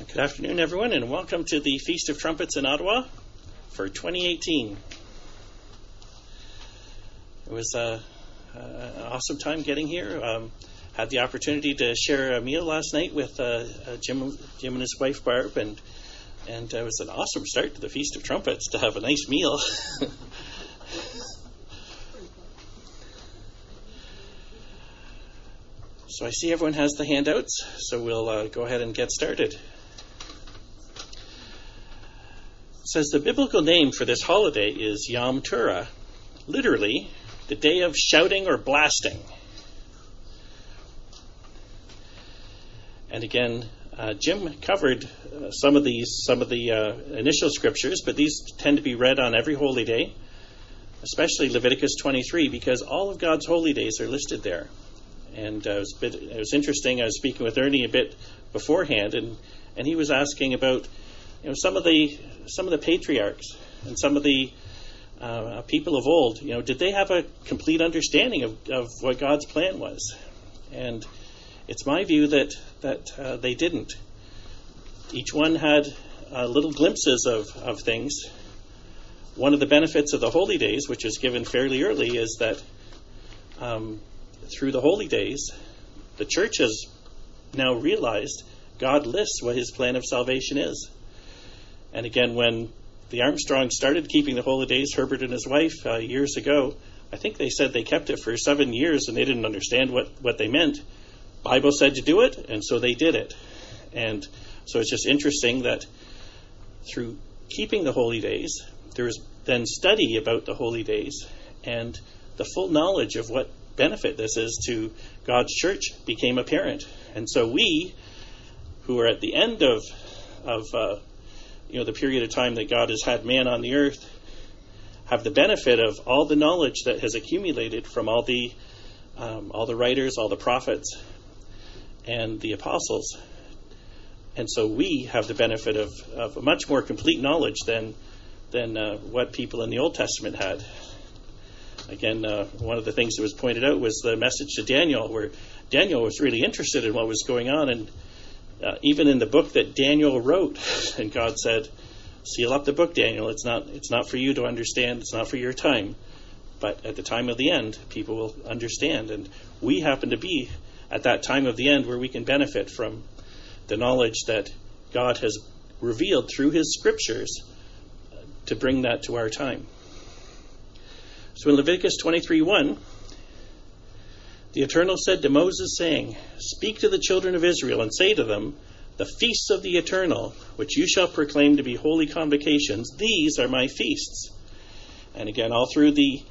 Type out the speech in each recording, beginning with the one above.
Good afternoon, everyone, and welcome to the Feast of Trumpets in Ottawa for 2018. It was an awesome time getting here. Had the opportunity to share a meal last night with Jim and his wife Barb, and it was an awesome start to the Feast of Trumpets to have a nice meal. So I see everyone has the handouts, so we'll go ahead and get started. It says the biblical name for this holiday is Yom Teruah, literally the day of shouting or blasting. And again, Jim covered some of the initial scriptures, but these tend to be read on every holy day, especially Leviticus 23, because all of God's holy days are listed there. And it was interesting. I was speaking with Ernie a bit beforehand, and he was asking about some of the patriarchs and some of the people of old. Did they have a complete understanding of what God's plan was? And it's my view that they didn't. Each one had little glimpses of things. One of the benefits of the holy days, which is given fairly early, is that through the holy days, the church has now realized God lists what his plan of salvation is. And again, when the Armstrongs started keeping the holy days, Herbert and his wife, years ago, I think they said they kept it for 7 years and they didn't understand what they meant. Bible said to do it, and so they did it. And so it's just interesting that through keeping the holy days, there is then study about the holy days, and the full knowledge of what benefit this is to God's church became apparent. And so we, who are at the end of the period of time that God has had man on the earth, have the benefit of all the knowledge that has accumulated from all the writers, all the prophets, and the apostles. And so we have the benefit of a much more complete knowledge than what people in the Old Testament had. Again, one of the things that was pointed out was the message to Daniel, where Daniel was really interested in what was going on. And even in the book that Daniel wrote, and God said, seal up the book, Daniel. It's not for you to understand. It's not for your time. But at the time of the end, people will understand. And we happen to be at that time of the end where we can benefit from the knowledge that God has revealed through his scriptures to bring that to our time. So in Leviticus 23:1, the Eternal said to Moses, saying, speak to the children of Israel and say to them, the feasts of the Eternal, which you shall proclaim to be holy convocations, these are my feasts. And again, all through the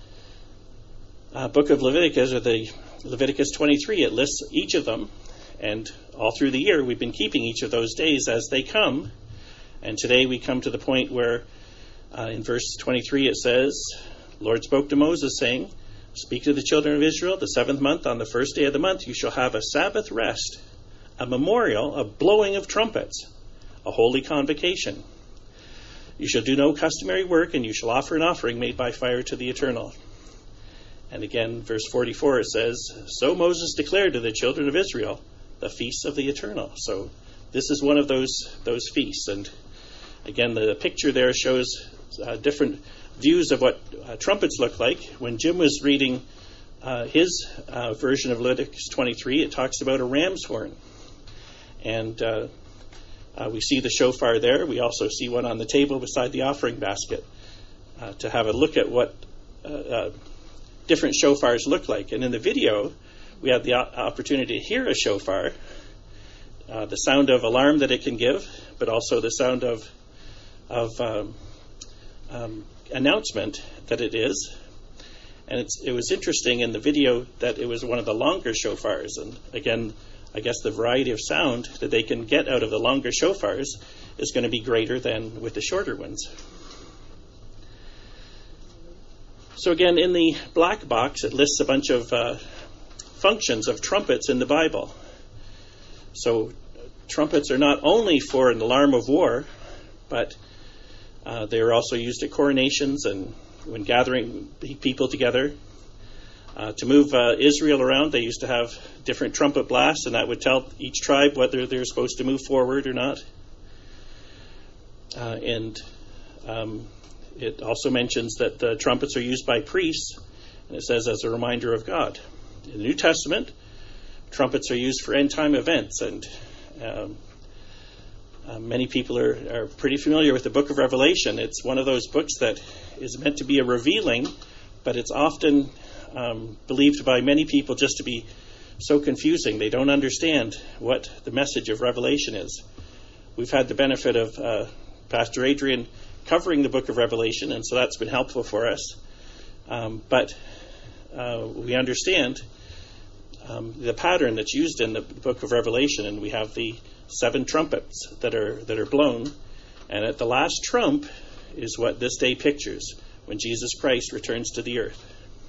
book of Leviticus, or the Leviticus 23, it lists each of them. And all through the year, we've been keeping each of those days as they come. And today we come to the point where in verse 23 it says, Lord spoke to Moses, saying, speak to the children of Israel, the 7th month, on the first day of the month, you shall have a Sabbath rest, a memorial, a blowing of trumpets, a holy convocation. You shall do no customary work, and you shall offer an offering made by fire to the Eternal. And again, verse 44, it says, so Moses declared to the children of Israel the feasts of the Eternal. So this is one of those feasts. And again, the picture there shows different views of what trumpets look like. When Jim was reading his version of Leviticus 23, it talks about a ram's horn. And we see the shofar there. We also see one on the table beside the offering basket to have a look at what different shofars look like. And in the video, we have the opportunity to hear a shofar, the sound of alarm that it can give, but also the sound of announcement that it is. And it was interesting in the video that it was one of the longer shofars. And again, I guess the variety of sound that they can get out of the longer shofars is going to be greater than with the shorter ones. So again, in the black box, it lists a bunch of functions of trumpets in the Bible. So trumpets are not only for an alarm of war, but they are also used at coronations and when gathering people together. To move Israel around, they used to have different trumpet blasts, and that would tell each tribe whether they're supposed to move forward or not. And it also mentions that the trumpets are used by priests, and it says as a reminder of God. In the New Testament, trumpets are used for end-time events, and many people are pretty familiar with the book of Revelation. It's one of those books that is meant to be a revealing, but it's often believed by many people just to be so confusing. They don't understand what the message of Revelation is. We've had the benefit of Pastor Adrian covering the book of Revelation, and so that's been helpful for us. But we understand the pattern that's used in the book of Revelation, and we have the 7 trumpets that are blown, and at the last trump is what this day pictures, when Jesus Christ returns to the earth.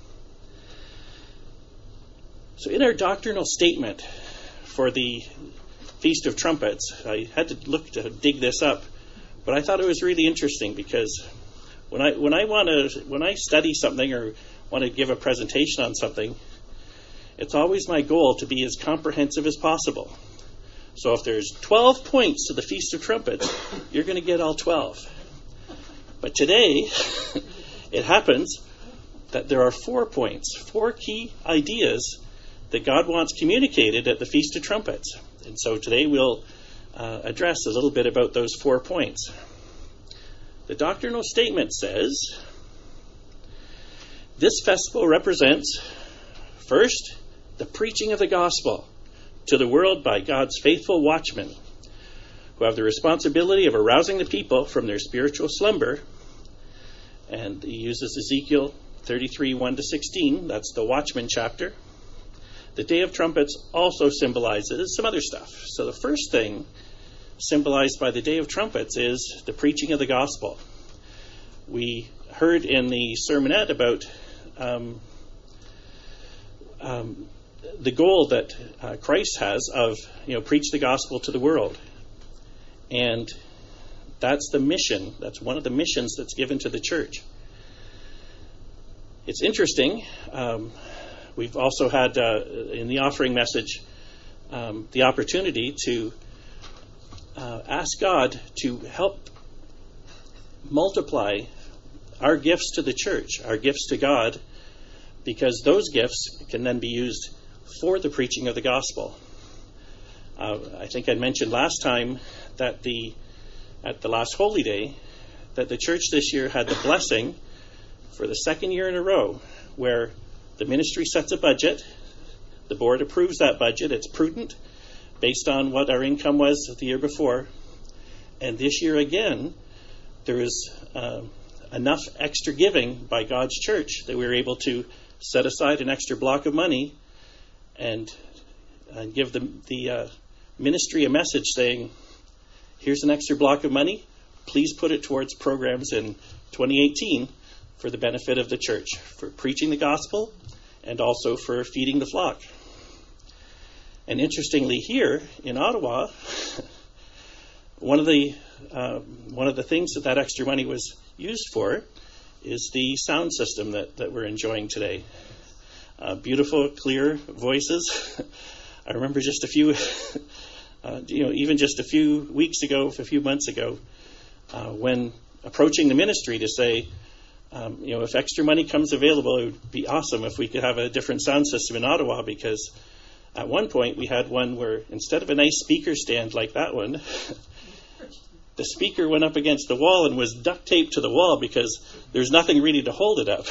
So in our doctrinal statement for the Feast of Trumpets, I had to look to dig this up, but I thought it was really interesting, because when I study something or want to give a presentation on something, it's always my goal to be as comprehensive as possible. So if there's 12 points to the Feast of Trumpets, you're going to get all 12. But today, it happens that there are 4 points, 4 key ideas that God wants communicated at the Feast of Trumpets. And so today we'll address a little bit about those 4 points. The doctrinal statement says, this festival represents, first, the preaching of the gospel to the world by God's faithful watchmen, who have the responsibility of arousing the people from their spiritual slumber. And he uses Ezekiel 33, 1-16. That's the watchman chapter. The Day of Trumpets also symbolizes some other stuff. So the first thing symbolized by the Day of Trumpets is the preaching of the gospel. We heard in the sermonette about the goal that Christ has of, preach the gospel to the world. And that's the mission. That's one of the missions that's given to the church. It's interesting. We've also had, in the offering message, the opportunity to ask God to help multiply our gifts to the church, our gifts to God, because those gifts can then be used for the preaching of the gospel. I think I mentioned last time that at the last Holy Day, that the church this year had the blessing for the second year in a row where the ministry sets a budget, the board approves that budget, it's prudent based on what our income was the year before, and this year again, there is enough extra giving by God's church that we were able to set aside an extra block of money and give the ministry a message saying, here's an extra block of money, please put it towards programs in 2018 for the benefit of the church, for preaching the gospel and also for feeding the flock. And interestingly, here in Ottawa, one of the things that extra money was used for is the sound system that we're enjoying today. Beautiful, clear voices. I remember just a few, even just a few weeks ago, a few months ago, when approaching the ministry to say, if extra money comes available, it would be awesome if we could have a different sound system in Ottawa, because at one point we had one where instead of a nice speaker stand like that one, the speaker went up against the wall and was duct taped to the wall because there's nothing really to hold it up.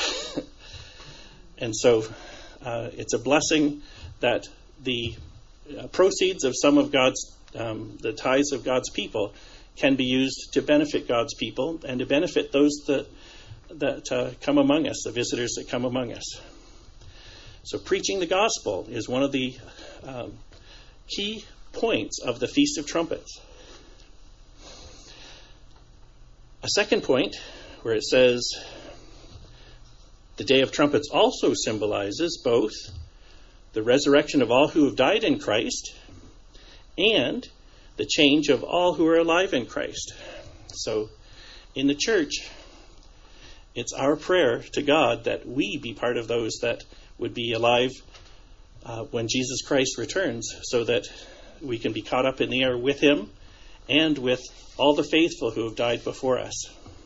And so it's a blessing that the proceeds of some of the tithes of God's people can be used to benefit God's people and to benefit those that come among us, the visitors that come among us. So preaching the gospel is one of the key points of the Feast of Trumpets. A second point, where it says the Day of Trumpets also symbolizes both the resurrection of all who have died in Christ and the change of all who are alive in Christ. So in the church, it's our prayer to God that we be part of those that would be alive when Jesus Christ returns, so that we can be caught up in the air with him and with all the faithful who have died before us.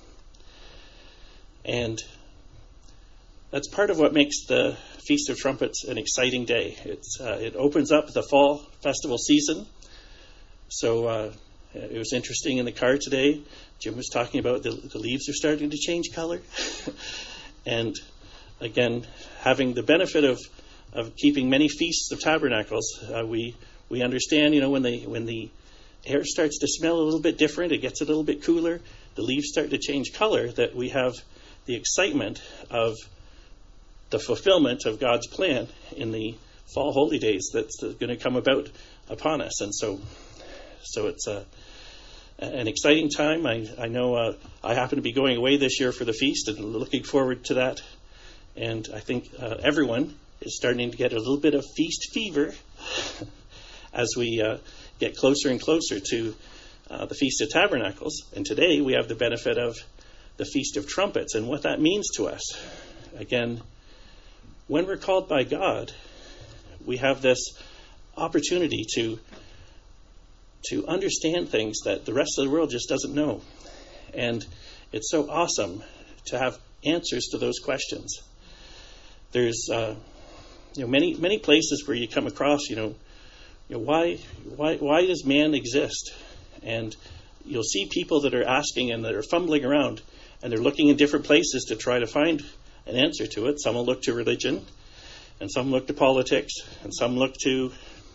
And that's part of what makes the Feast of Trumpets an exciting day. It opens up the fall festival season. So it was interesting in the car today. Jim was talking about the leaves are starting to change color. And again, having the benefit of keeping many feasts of tabernacles, we understand, when the air starts to smell a little bit different, it gets a little bit cooler, the leaves start to change color, that we have the excitement of the fulfillment of God's plan in the fall holy days that's going to come about upon us. And so it's an exciting time. I know I happen to be going away this year for the feast and looking forward to that. And I think everyone is starting to get a little bit of feast fever as we get closer and closer to the Feast of Tabernacles. And today we have the benefit of the Feast of Trumpets and what that means to us. Again, when we're called by God, we have this opportunity to understand things that the rest of the world just doesn't know. And it's so awesome to have answers to those questions. There's many places where you come across, why does man exist? And you'll see people that are asking and that are fumbling around, and they're looking in different places to try to find an answer to it. Some will look to religion, and some look to politics, and some look to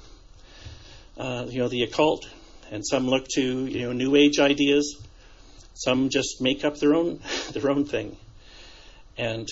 the occult, and some look to New Age ideas. Some just make up their own thing, and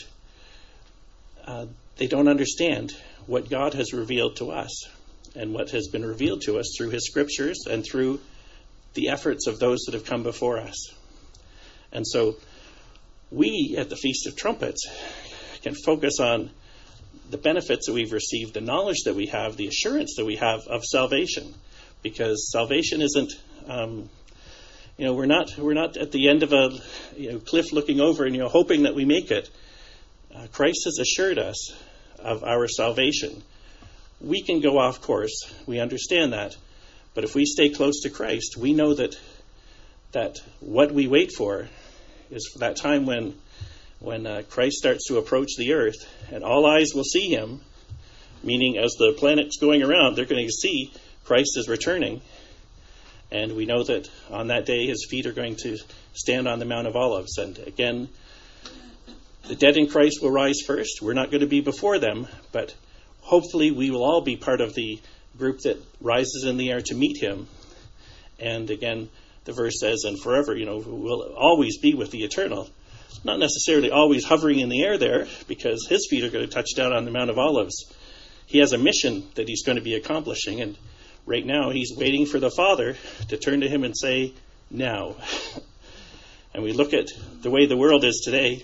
they don't understand what God has revealed to us, and what has been revealed to us through His Scriptures and through the efforts of those that have come before us. And so we at the Feast of Trumpets can focus on the benefits that we've received, the knowledge that we have, the assurance that we have of salvation. Because salvation isn't, we're not at the end of a cliff looking over and hoping that we make it. Christ has assured us of our salvation. We can go off course. We understand that. But if we stay close to Christ, we know that what we wait for is for that time when Christ starts to approach the earth and all eyes will see Him, meaning as the planet's going around, they're going to see Christ is returning. And we know that on that day His feet are going to stand on the Mount of Olives. And again, the dead in Christ will rise first. We're not going to be before them, but hopefully we will all be part of the group that rises in the air to meet Him. And again, the verse says, and forever, we'll always be with the eternal. Not necessarily always hovering in the air there, because His feet are going to touch down on the Mount of Olives. He has a mission that He's going to be accomplishing, and right now He's waiting for the Father to turn to Him and say, now. And we look at the way the world is today,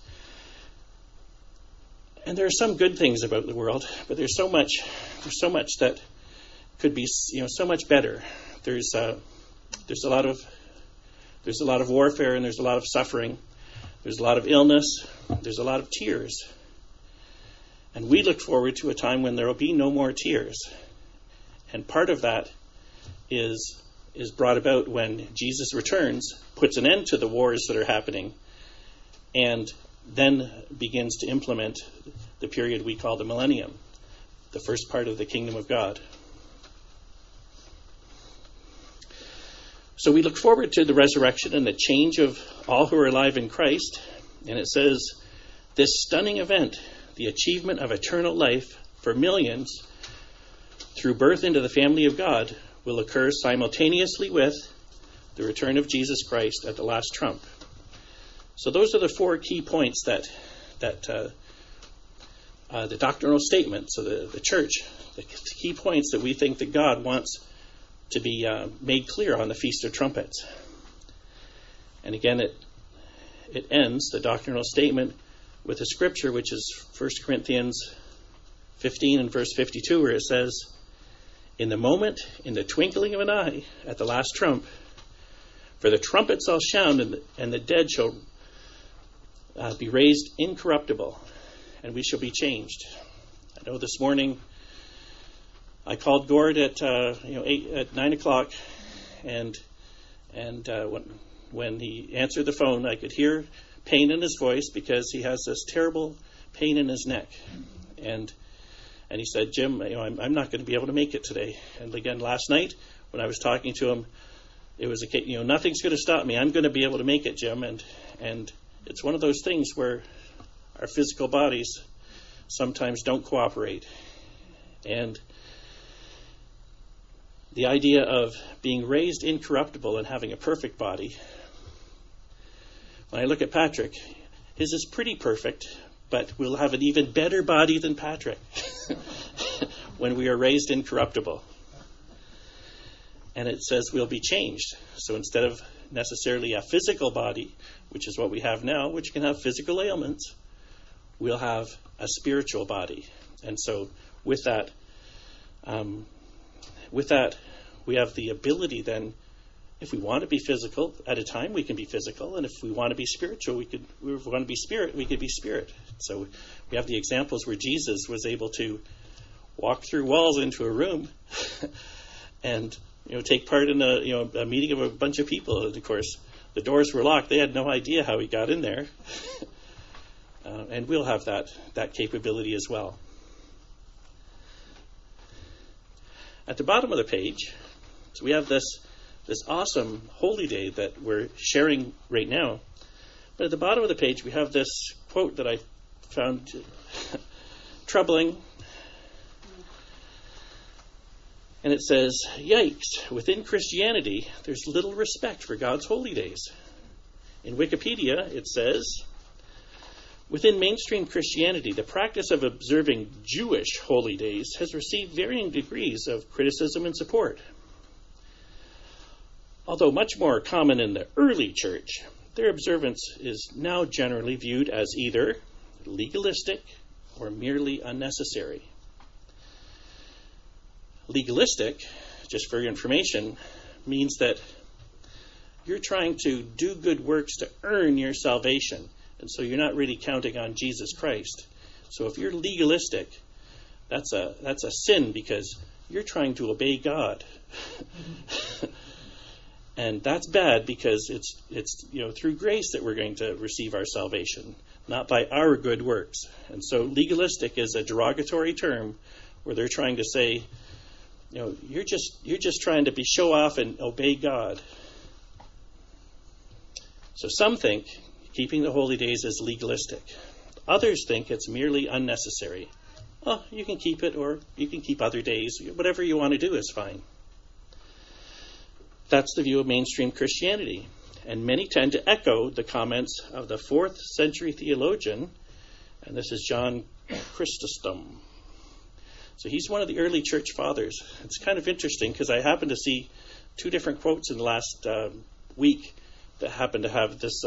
and there are some good things about the world, but there's so much that could be, so much better. There's a lot of warfare, and there's a lot of suffering. There's a lot of illness. There's a lot of tears. And we look forward to a time when there will be no more tears. And part of that is brought about when Jesus returns, puts an end to the wars that are happening, and then begins to implement the period we call the millennium, the first part of the kingdom of God. So we look forward to the resurrection and the change of all who are alive in Christ. And it says, this stunning event, the achievement of eternal life for millions through birth into the family of God, will occur simultaneously with the return of Jesus Christ at the last trump. So those are the four key points that the doctrinal statement, so the church, the key points that we think that God wants to be made clear on the Feast of Trumpets. And again, it ends, the doctrinal statement, with a scripture, which is 1 Corinthians 15 and verse 52, where it says, in the moment, in the twinkling of an eye, at the last trump, for the trumpet shall sound, and the dead shall be raised incorruptible, and we shall be changed. I know this morning I called Gord at 9 o'clock, and And when he answered the phone, I could hear pain in his voice because he has this terrible pain in his neck. And he said, Jim, I'm not going to be able to make it today. And again, last night when I was talking to him, it was nothing's going to stop me. I'm going to be able to make it, Jim. And it's one of those things where our physical bodies sometimes don't cooperate. And the idea of being raised incorruptible and having a perfect body, when I look at Patrick, his is pretty perfect, but we'll have an even better body than Patrick when we are raised incorruptible. And it says we'll be changed. So instead of necessarily a physical body, which is what we have now, which can have physical ailments, we'll have a spiritual body. And so with that, we have the ability then, if we want to be physical at a time, we can be physical. And if we want to be spiritual, if we want to be spirit, we could be spirit. So we have the examples where Jesus was able to walk through walls into a room and take part in a meeting of a bunch of people. And of course, the doors were locked. They had no idea how he got in there. And we'll have that capability as well. At the bottom of the page, so we have this awesome holy day that we're sharing right now. But at the bottom of the page, we have this quote that I found troubling. And it says, yikes, within Christianity, there's little respect for God's holy days. In Wikipedia, it says, within mainstream Christianity, the practice of observing Jewish holy days has received varying degrees of criticism and support. Although much more common in the early church, their observance is now generally viewed as either legalistic or merely unnecessary. Legalistic, just for your information, means that you're trying to do good works to earn your salvation. And so you're not really counting on Jesus Christ. So if you're legalistic, that's a sin because you're trying to obey God. And that's bad because it's through grace that we're going to receive our salvation, not by our good works. And so legalistic is a derogatory term where they're trying to say, you're just trying to show off and obey God. So some think keeping the holy days is legalistic. Others think it's merely unnecessary. Oh, you can keep it, or you can keep other days. Whatever you want to do is fine. That's the view of mainstream Christianity. And many tend to echo the comments of the 4th century theologian, and this is John Chrysostom. So he's one of the early church fathers. It's kind of interesting because I happened to see 2 different quotes in the last week that happened to have this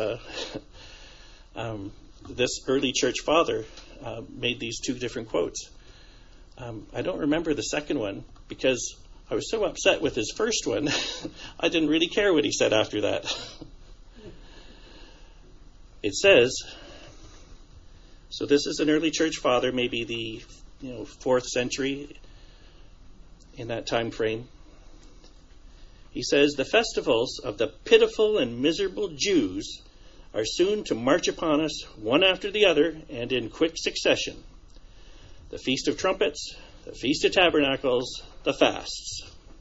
this early church father made these 2 different quotes. I don't remember the second one because I was so upset with his first one, I didn't really care what he said after that. It says, so this is an early church father, maybe the 4th century, in that time frame. He says, the festivals of the pitiful and miserable Jews are soon to march upon us, one after the other, and in quick succession. The Feast of Trumpets, the Feast of Tabernacles, the fasts.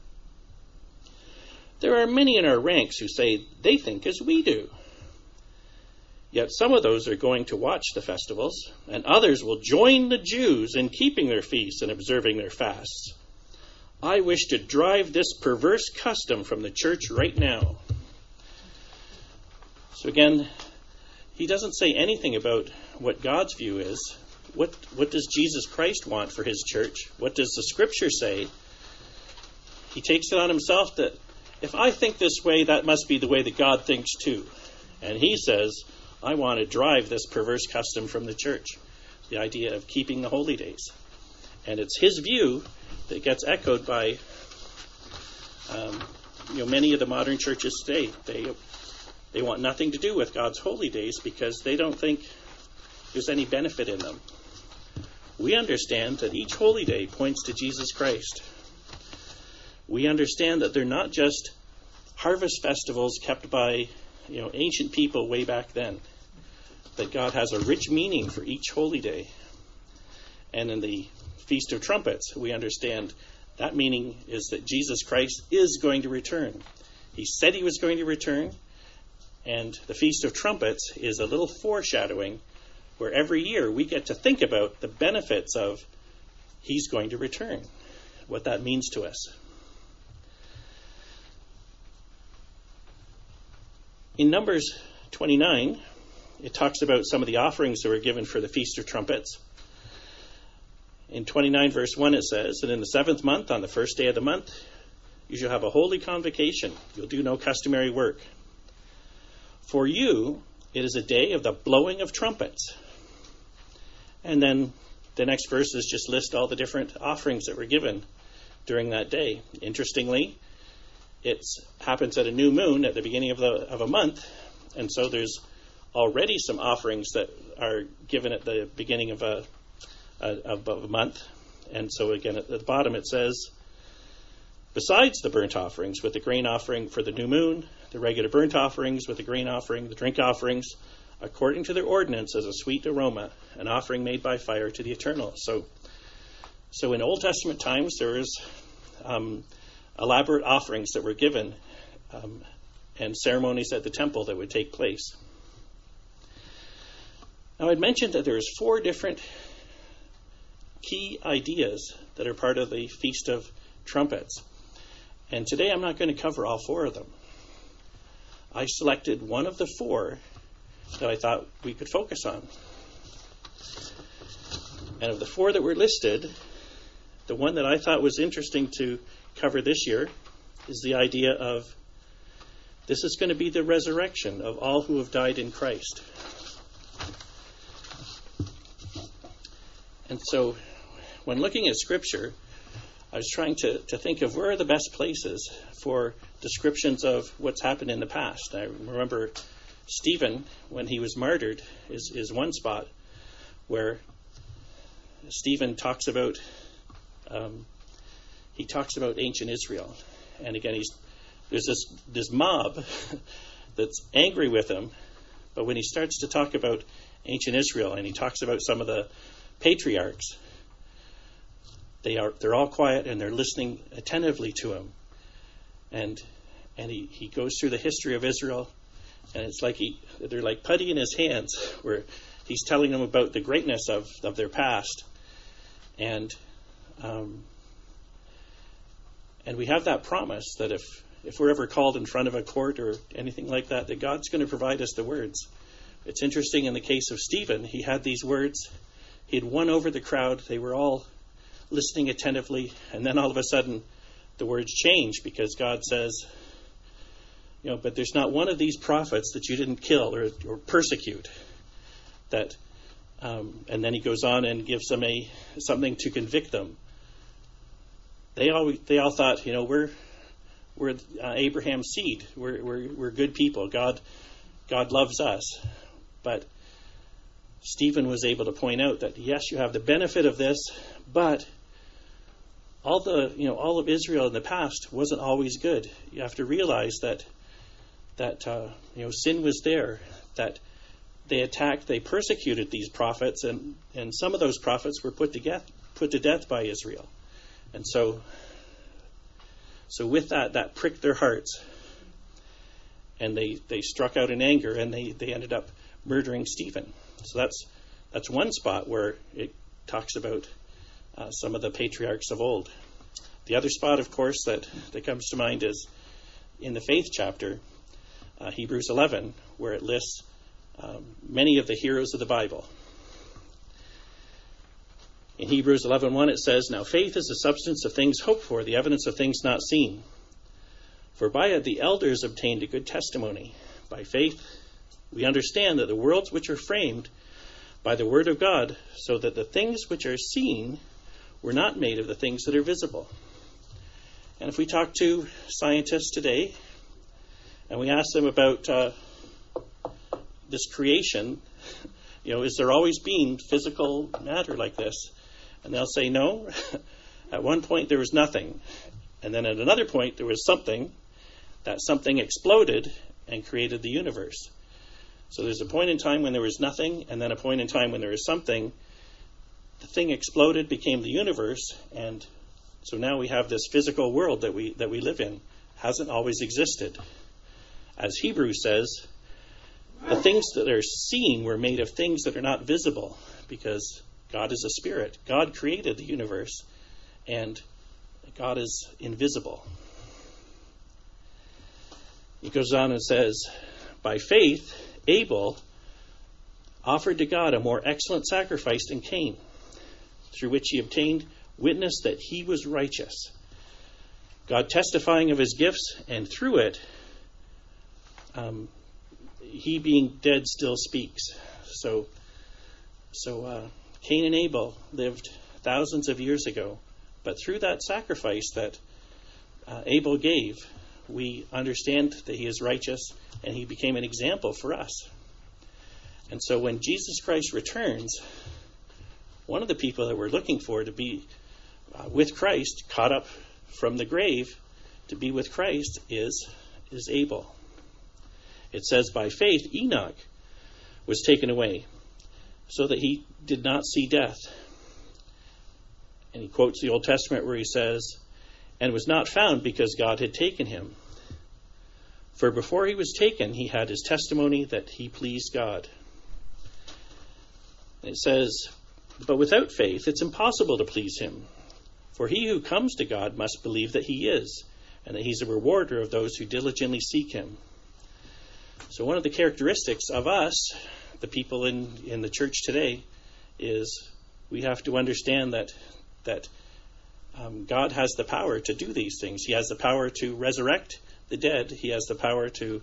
There are many in our ranks who say they think as we do. Yet some of those are going to watch the festivals, and others will join the Jews in keeping their feasts and observing their fasts. I wish to drive this perverse custom from the church right now. So again, he doesn't say anything about what God's view is. What does Jesus Christ want for his church? What does the Scripture say? He takes it on himself that if I think this way, that must be the way that God thinks too. And he says, I want to drive this perverse custom from the church, the idea of keeping the holy days. And it's his view that gets echoed by many of the modern churches today. They want nothing to do with God's holy days because they don't think there's any benefit in them. We understand that each holy day points to Jesus Christ. We understand that they're not just harvest festivals kept by ancient people way back then. That God has a rich meaning for each holy day. And in the Feast of Trumpets, we understand that meaning is that Jesus Christ is going to return. He said he was going to return, and the Feast of Trumpets is a little foreshadowing where every year we get to think about the benefits of he's going to return, what that means to us. In Numbers 29, it talks about some of the offerings that were given for the Feast of Trumpets. In 29 verse 1 it says, "And in the 7th month, on the first day of the month, you shall have a holy convocation. You'll do no customary work. For you, it is a day of the blowing of trumpets." And then the next verses just list all the different offerings that were given during that day. Interestingly, it happens at a new moon at the beginning of a month, and so there's already some offerings that are given at the beginning of a month. And so again, at the bottom it says, "Besides the burnt offerings with the grain offering for the new moon, the regular burnt offerings with the grain offering, the drink offerings, according to their ordinance as a sweet aroma, an offering made by fire to the Eternal." So in Old Testament times, there was elaborate offerings that were given and ceremonies at the temple that would take place. Now, I'd mentioned that there's 4 different key ideas that are part of the Feast of Trumpets. And today I'm not going to cover all 4 of them. I selected one of the 4 that I thought we could focus on. And of the 4 that were listed, the one that I thought was interesting to cover this year is the idea of this is going to be the resurrection of all who have died in Christ. And so when looking at Scripture, I was trying to think of where are the best places for descriptions of what's happened in the past. I remember Stephen, when he was martyred, is one spot where Stephen talks about ancient Israel. And again, there's this mob that's angry with him, but when he starts to talk about ancient Israel and he talks about some of the patriarchs, they're all quiet and they're listening attentively to him. And he goes through the history of Israel, and it's like they're like putty in his hands, where he's telling them about the greatness of their past. And we have that promise that if we're ever called in front of a court or anything like that, that God's going to provide us the words. It's interesting in the case of Stephen, he had these words. He had won over the crowd. They were all listening attentively. And then all of a sudden, the words change because God says, but there's not one of these prophets that you didn't kill or persecute. And then he goes on and gives them something to convict them. They all thought, we're Abraham's seed. We're good people. God loves us. But Stephen was able to point out that yes, you have the benefit of this, but all of Israel in the past wasn't always good. You have to realize that sin was there, that they attacked, they persecuted these prophets, and some of those prophets were put to death by Israel. And so with that pricked their hearts, and they struck out in anger, and they ended up murdering Stephen. So that's one spot where it talks about some of the patriarchs of old. The other spot, of course, that comes to mind is in the faith chapter, Hebrews 11, where it lists many of the heroes of the Bible. In Hebrews 11:1 it says, "Now faith is the substance of things hoped for, the evidence of things not seen. For by it the elders obtained a good testimony. By faith we understand that the worlds which are framed by the word of God, so that the things which are seen were not made of the things that are visible." And if we talk to scientists today, and we ask them about this creation, is there always been physical matter like this? And they'll say no. At one point there was nothing. And then at another point there was something. that something exploded and created the universe. So there's a point in time when there was nothing, and then a point in time when there was something. The thing exploded, became the universe, and so now we have this physical world that we live in. Hasn't always existed. As Hebrews says, the things that are seen were made of things that are not visible, because God is a spirit. God created the universe, and God is invisible. He goes on and says, by faith, Abel offered to God a more excellent sacrifice than Cain, through which he obtained witness that he was righteous, God testifying of his gifts, and through it, he being dead still speaks. So Cain and Abel lived thousands of years ago, but through that sacrifice that Abel gave, we understand that he is righteous, and he became an example for us. And so when Jesus Christ returns, one of the people that we're looking for to be with Christ, caught up from the grave to be with Christ, is Abel. It says, by faith, Enoch was taken away so that he did not see death. And he quotes the Old Testament where he says, and was not found because God had taken him. For before he was taken, he had his testimony that he pleased God. And it says, but without faith, it's impossible to please him. For he who comes to God must believe that he is, and that he's a rewarder of those who diligently seek him. So one of the characteristics of us, the people in the church today, is we have to understand that God has the power to do these things. He has the power to resurrect the dead. He has the power to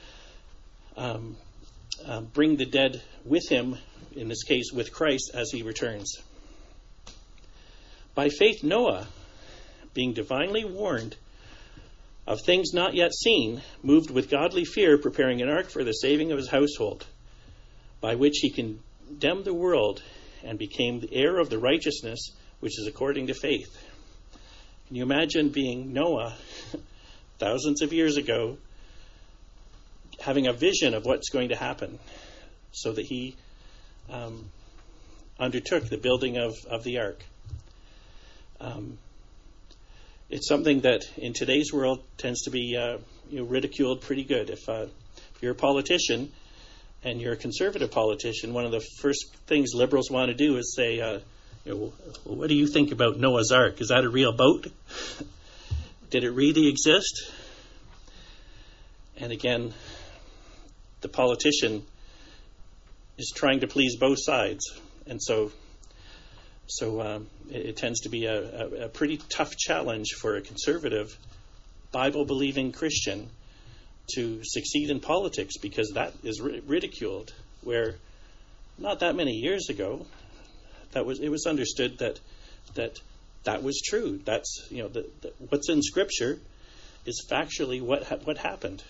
bring the dead with him, in this case with Christ, as he returns. By faith, Noah, being divinely warned of things not yet seen, moved with godly fear, preparing an ark for the saving of his household, by which he condemned the world and became the heir of the righteousness which is according to faith. Can you imagine being Noah thousands of years ago, having a vision of what's going to happen, so that he undertook the building of the ark? It's something that in today's world tends to be ridiculed pretty good. If you're a politician and you're a conservative politician, one of the first things liberals want to do is say, well, what do you think about Noah's Ark? Is that a real boat? Did it really exist? And again, the politician is trying to please both sides. And so it tends to be a pretty tough challenge for a conservative, Bible-believing Christian to succeed in politics, because that is ridiculed, where not that many years ago, it was understood that was true. That's what's in Scripture is factually what happened.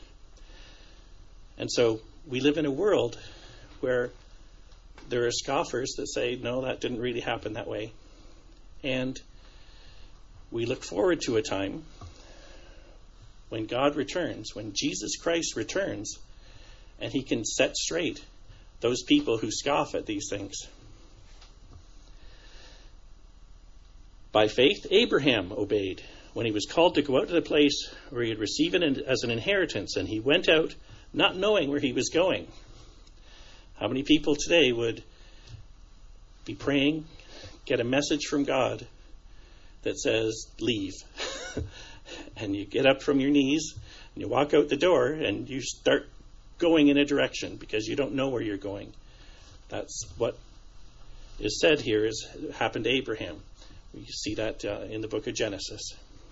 And so we live in a world where there are scoffers that say, no, that didn't really happen that way. And we look forward to a time when God returns, when Jesus Christ returns, and he can set straight those people who scoff at these things. By faith, Abraham obeyed when he was called to go out to the place where he had received it as an inheritance, and he went out not knowing where he was going. How many people today would be praying, get a message from God that says, leave. And you get up from your knees, and you walk out the door, and you start going in a direction because you don't know where you're going. That's what is said here is happened to Abraham. We see that in the book of Genesis.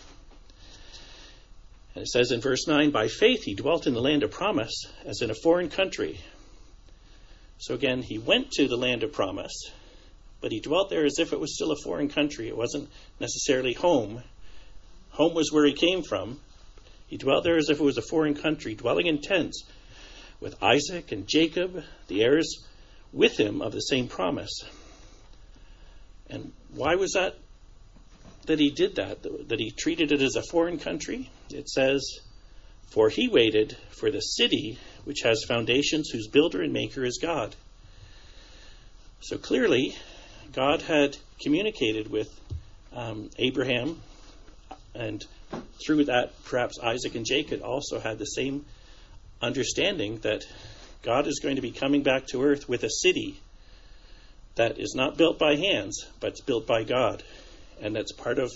And it says in verse 9, by faith he dwelt in the land of promise as in a foreign country. So again, he went to the land of promise, but he dwelt there as if it was still a foreign country. It wasn't necessarily home. Home was where he came from. He dwelt there as if it was a foreign country, dwelling in tents with Isaac and Jacob, the heirs with him of the same promise. And why was that he did that he treated it as a foreign country? It says For he waited for the city which has foundations, whose builder and maker is God. So clearly, God had communicated with Abraham, and through that, perhaps Isaac and Jacob also had the same understanding that God is going to be coming back to earth with a city that is not built by hands, but it's built by God. And that's part of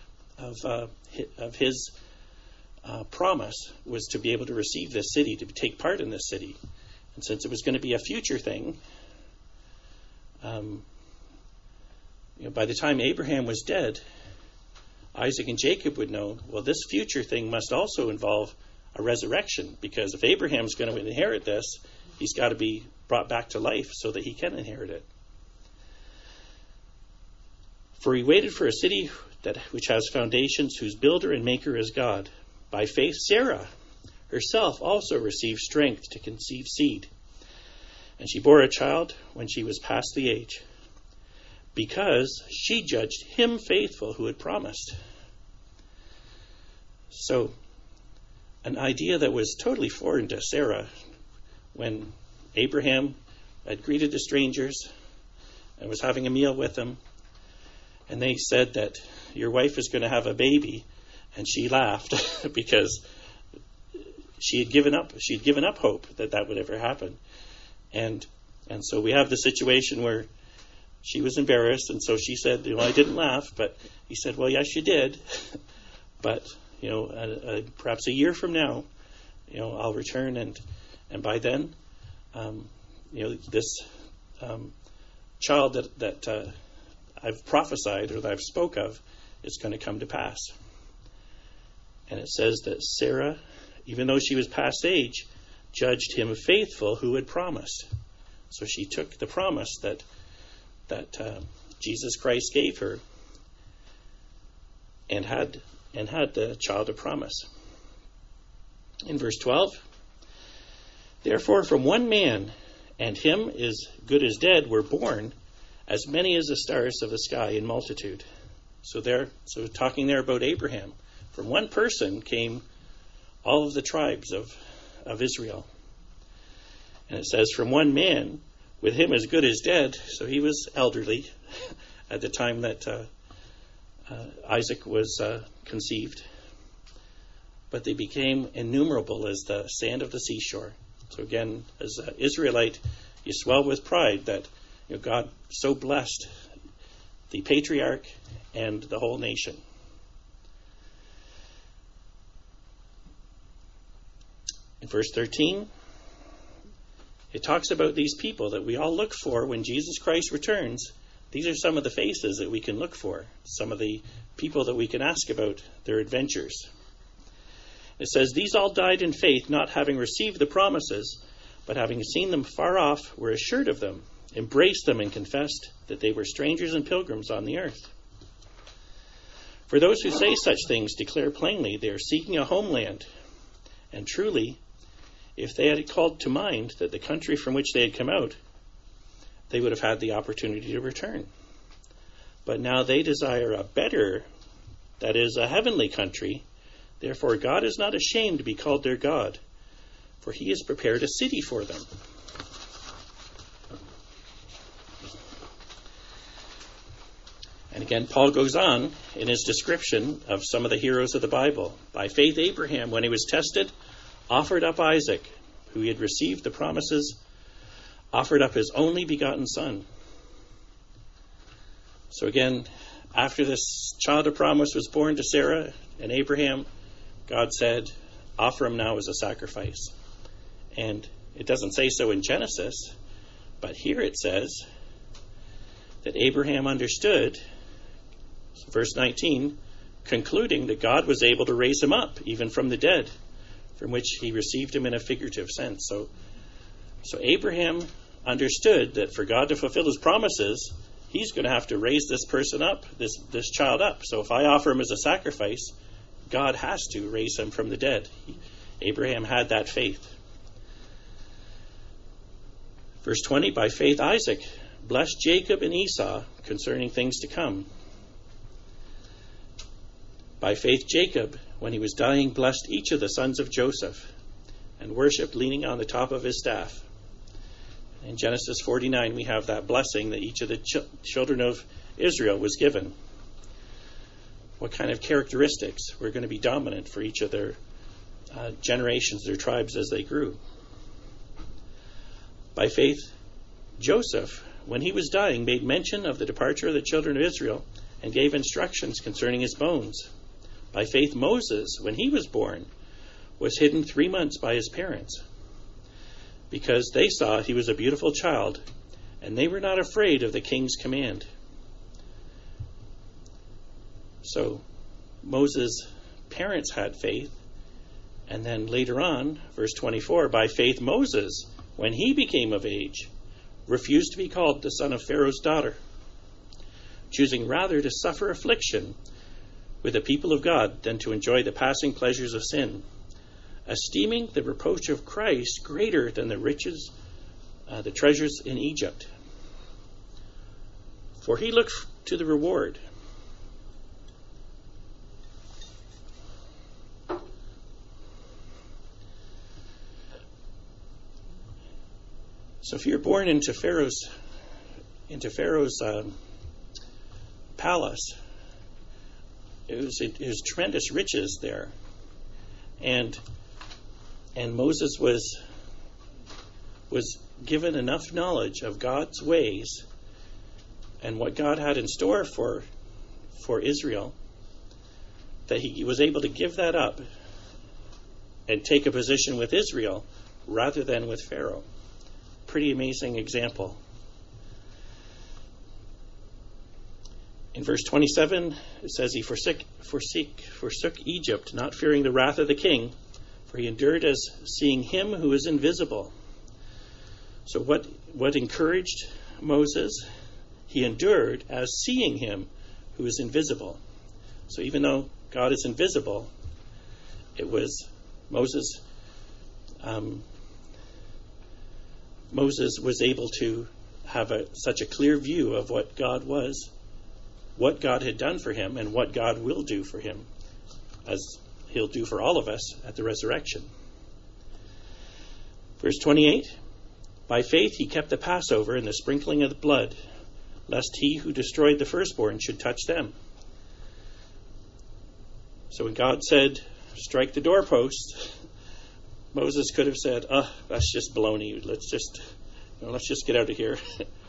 his promise, was to be able to receive this city, to take part in this city. And since it was going to be a future thing, by the time Abraham was dead, Isaac and Jacob would know, well, this future thing must also involve a resurrection, because if Abraham's going to inherit this, he's got to be brought back to life so that he can inherit it. For he waited for a city which has foundations, whose builder and maker is God. By faith, Sarah herself also received strength to conceive seed, and she bore a child when she was past the age, because she judged him faithful who had promised. So, an idea that was totally foreign to Sarah when Abraham had greeted the strangers and was having a meal with them, and they said that your wife is going to have a baby, and she laughed because she had given up hope that would ever happen. And so we have the situation where she was embarrassed, and so she said, I didn't laugh, but he said, well, yes, you did. But, perhaps a year from now, I'll return, and by then, this child that I've prophesied, or that I've spoke of, is going to come to pass. And it says that Sarah, even though she was past age, judged him faithful who had promised. So she took the promise that Jesus Christ gave her, and had the child of promise. In verse 12, therefore from one man, and him as good as dead, were born as many as the stars of the sky in multitude. So talking there about Abraham, from one person came all of the tribes of Israel. And it says from one man, with him as good as dead, so he was elderly at the time that Isaac was conceived. But they became innumerable as the sand of the seashore. So again, as an Israelite, you swell with pride that God so blessed the patriarch and the whole nation. In verse 13, it talks about these people that we all look for when Jesus Christ returns. These are some of the faces that we can look for, some of the people that we can ask about their adventures. It says, these all died in faith, not having received the promises, but having seen them far off, were assured of them, embraced them, and confessed that they were strangers and pilgrims on the earth. For those who say such things declare plainly they are seeking a homeland. And truly, if they had called to mind that the country from which they had come out, they would have had the opportunity to return. But now they desire a better, that is, a heavenly country. Therefore God is not ashamed to be called their God, for he has prepared a city for them. And again, Paul goes on in his description of some of the heroes of the Bible. By faith, Abraham, when he was tested, offered up Isaac, who he had received the promises, offered up his only begotten son. So again, after this child of promise was born to Sarah and Abraham, God said, offer him now as a sacrifice. And it doesn't say so in Genesis, but here it says that Abraham understood, verse 19, concluding that God was able to raise him up, even from the dead, from which he received him in a figurative sense. So Abraham understood that for God to fulfill his promises, he's going to have to raise this person up, this child up. So if I offer him as a sacrifice, God has to raise him from the dead. Abraham had that faith. Verse 20, by faith Isaac blessed Jacob and Esau concerning things to come. By faith Jacob, when he was dying, blessed each of the sons of Joseph and worshipped leaning on the top of his staff. In Genesis 49, we have that blessing that each of the children of Israel was given. What kind of characteristics were going to be dominant for each of their generations, their tribes as they grew. By faith, Joseph, when he was dying, made mention of the departure of the children of Israel and gave instructions concerning his bones. By faith, Moses, when he was born, was hidden 3 months by his parents, because they saw he was a beautiful child, and they were not afraid of the king's command. So Moses' parents had faith, and then later on, verse 24, by faith Moses, when he became of age, refused to be called the son of Pharaoh's daughter, choosing rather to suffer affliction with the people of God than to enjoy the passing pleasures of sin, esteeming the reproach of Christ greater than the riches, the treasures in Egypt. For he looked to the reward. So if you're born into Pharaoh's palace, it was tremendous riches there, and Moses was given enough knowledge of God's ways and what God had in store for Israel that he was able to give that up and take a position with Israel rather than with Pharaoh. Pretty amazing example. In verse 27, it says he forsook Egypt, not fearing the wrath of the king, for he endured as seeing him who is invisible. So what encouraged Moses? He endured as seeing him who is invisible. So even though God is invisible, it was Moses was able to have such a clear view of what God was, what God had done for him, and what God will do for him, as he'll do for all of us at the resurrection. Verse 28, by faith he kept the Passover and the sprinkling of the blood, lest he who destroyed the firstborn should touch them. So when God said, strike the doorpost, Moses could have said, that's just baloney. Let's just get out of here.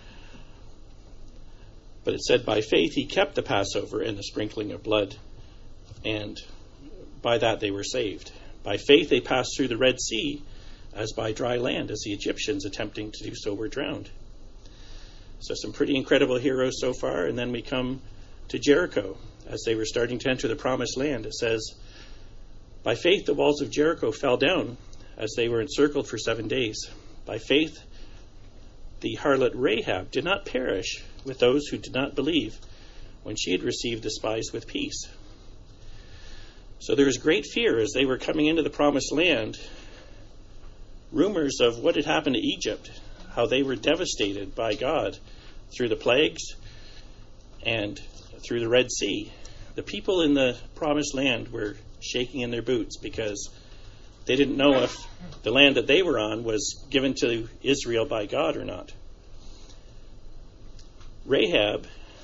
But it said, by faith he kept the Passover and the sprinkling of blood, and by that they were saved. By faith they passed through the Red Sea as by dry land, as the Egyptians attempting to do so were drowned. So some pretty incredible heroes so far. And then we come to Jericho. As they were starting to enter the promised land, it says, by faith the walls of Jericho fell down as they were encircled for 7 days. By faith the harlot Rahab did not perish with those who did not believe when she had received the spies with peace. So there was great fear as they were coming into the promised land. Rumors of what had happened to Egypt, how they were devastated by God through the plagues and through the Red Sea. The people in the promised land were shaking in their boots because they didn't know if the land that they were on was given to Israel by God or not. Rahab,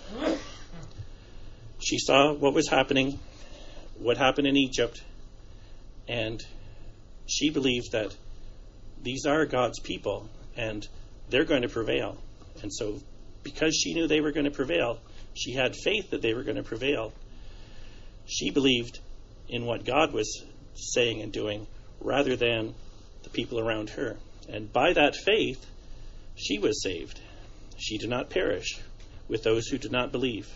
she saw what was happening, what happened in Egypt, and she believed that these are God's people and they're going to prevail. And so because she knew they were going to prevail, she had faith that they were going to prevail. She believed in what God was saying and doing rather than the people around her. And by that faith, she was saved. She did not perish with those who did not believe.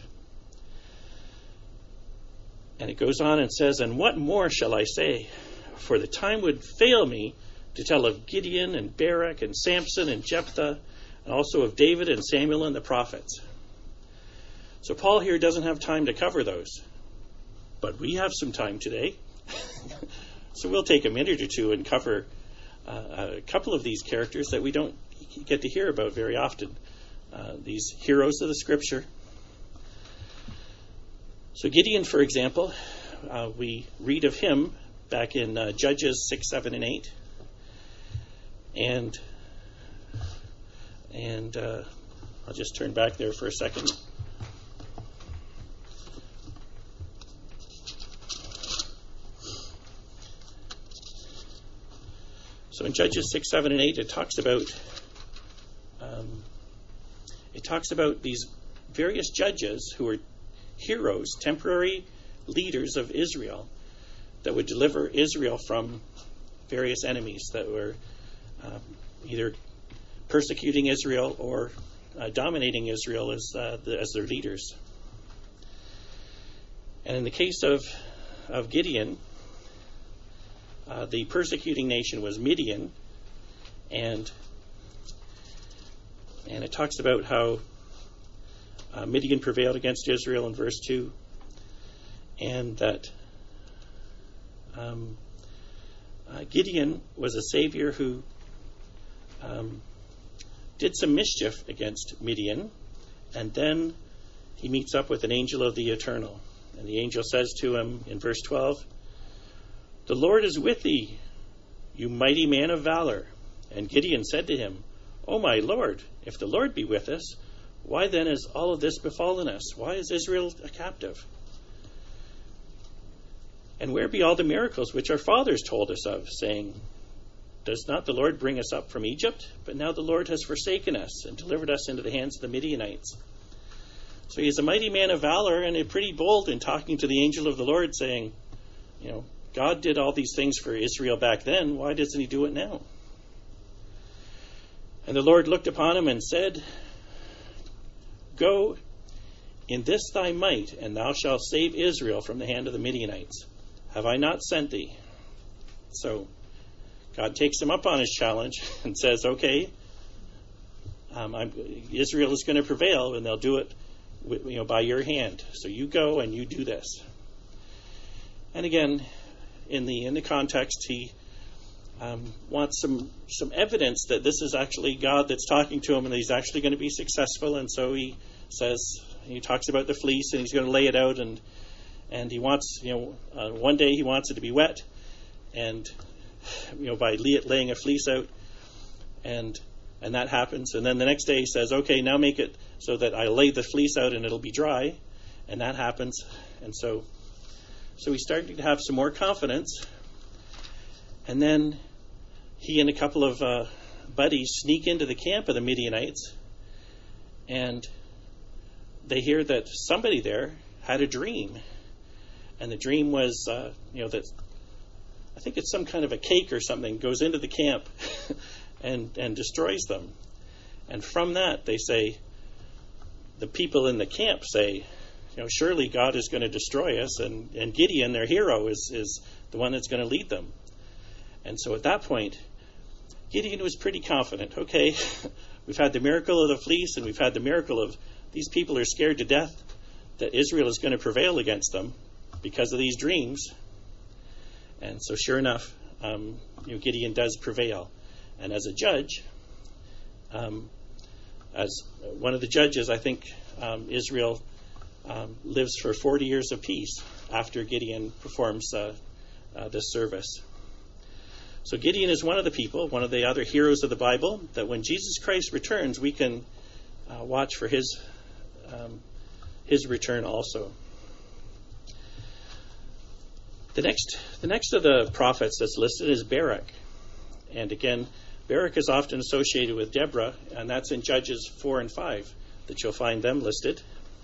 And it goes on and says, and what more shall I say? For the time would fail me to tell of Gideon and Barak and Samson and Jephthah, and also of David and Samuel and the prophets. So Paul here doesn't have time to cover those. But we have some time today. So we'll take a minute or two and cover a couple of these characters that we don't get to hear about very often. These heroes of the Scripture. So Gideon, for example, we read of him back in Judges 6, 7, and 8. And I'll just turn back there for a second. So in Judges 6, 7, and 8, it talks about these various judges who were heroes, temporary leaders of Israel that would deliver Israel from various enemies that were either persecuting Israel or dominating Israel as their leaders. And in the case of Gideon, the persecuting nation was Midian, and it talks about how Midian prevailed against Israel in verse 2, and that Gideon was a savior who did some mischief against Midian, and then he meets up with an angel of the Eternal. And the angel says to him in verse 12, "The Lord is with thee, you mighty man of valor." And Gideon said to him, "O my Lord, if the Lord be with us, why then has all of this befallen us? Why is Israel a captive? And where be all the miracles which our fathers told us of, saying, Does not the Lord bring us up from Egypt? But now the Lord has forsaken us and delivered us into the hands of the Midianites." So he's a mighty man of valor and pretty bold in talking to the angel of the Lord, saying, God did all these things for Israel back then. Why doesn't he do it now? And the Lord looked upon him and said, "Go in this thy might, and thou shalt save Israel from the hand of the Midianites. Have I not sent thee?" So God takes him up on his challenge and says, okay, Israel is going to prevail, and they'll do it by your hand. So you go and you do this. And again, in the context, he wants some evidence that this is actually God that's talking to him, and he's actually going to be successful. And so he talks about the fleece, and he's going to lay it out, and he wants, one day he wants it to be wet, and by laying a fleece out, and that happens. And then the next day he says, okay, now make it so that I lay the fleece out and it'll be dry, and that happens. And so he's starting to have some more confidence. And then he and a couple of buddies sneak into the camp of the Midianites, and they hear that somebody there had a dream. And the dream was, that I think it's some kind of a cake or something goes into the camp and destroys them. And from that, they say, the people in the camp say, surely God is going to destroy us, and Gideon, their hero, is the one that's going to lead them. And so at that point, Gideon was pretty confident. Okay, we've had the miracle of the fleece, and we've had the miracle of these people are scared to death that Israel is going to prevail against them because of these dreams. And so sure enough, Gideon does prevail. And as a judge, as one of the judges, I think Israel lives for 40 years of peace after Gideon performs this service. So Gideon is one of the people, one of the other heroes of the Bible, that when Jesus Christ returns, we can watch for his return also. The next of the prophets that's listed is Barak. And again, Barak is often associated with Deborah, and that's in Judges 4 and 5 that you'll find them listed.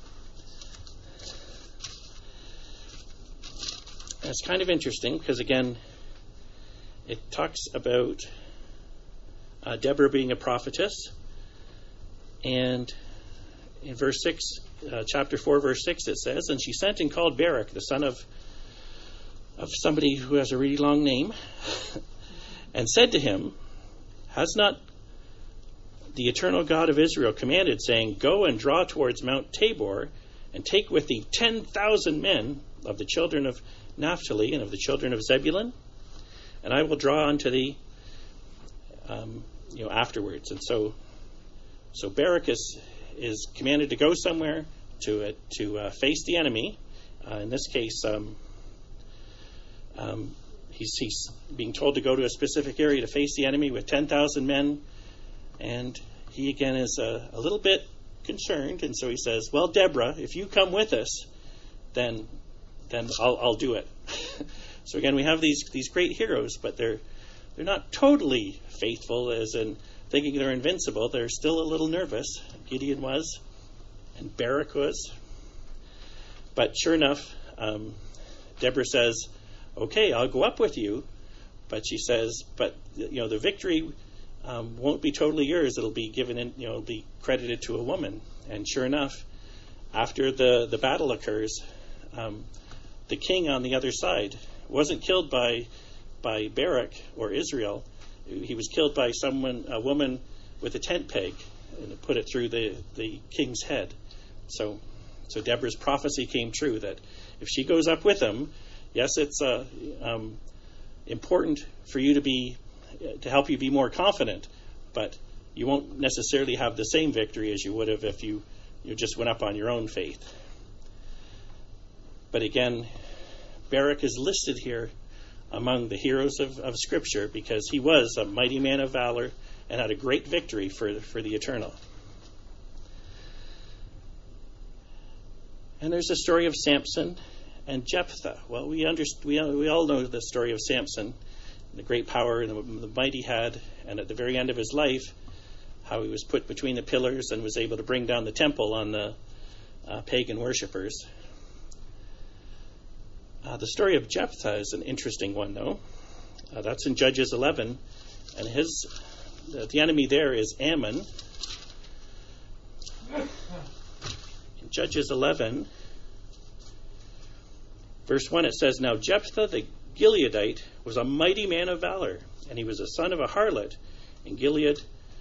And it's kind of interesting because, again, it talks about Deborah being a prophetess. And in verse 6, chapter 4, verse 6, it says, "And she sent and called Barak, the son of somebody who has a really long name, and said to him, Has not the eternal God of Israel commanded, saying, Go and draw towards Mount Tabor, and take with thee 10,000 men of the children of Naphtali and of the children of Zebulun, and I will draw unto thee afterwards." And so Barak is commanded to go somewhere to face the enemy. In this case, He's being told to go to a specific area to face the enemy with 10,000 men, and he again is a little bit concerned, and so he says, well, Deborah, if you come with us, then I'll do it. So again, we have these great heroes, but they're not totally faithful, as in thinking they're invincible. They're still a little nervous. Gideon was, and Barak was. But sure enough, Deborah says, okay, I'll go up with you. But she says, but the victory won't be totally yours. It'll be given in, it'll be credited to a woman. And sure enough, after the battle occurs, the king on the other side wasn't killed by Barak or Israel. He was killed by a woman with a tent peg, and put it through the king's head. So Deborah's prophecy came true, that if she goes up with him, yes, it's important for you to help you be more confident, but you won't necessarily have the same victory as you would have if you just went up on your own faith. But again, Barak is listed here among the heroes of Scripture because he was a mighty man of valor and had a great victory for the eternal. And there's a story of Samson and Jephthah. Well, we all know the story of Samson, the great power and the might he had, and at the very end of his life, how he was put between the pillars and was able to bring down the temple on the pagan worshippers. The story of Jephthah is an interesting one, though. That's in Judges 11, and the enemy there is Ammon. In Judges 11, verse 1, it says, now Jephthah the Gileadite was a mighty man of valor, and he was a son of a harlot in Gilead.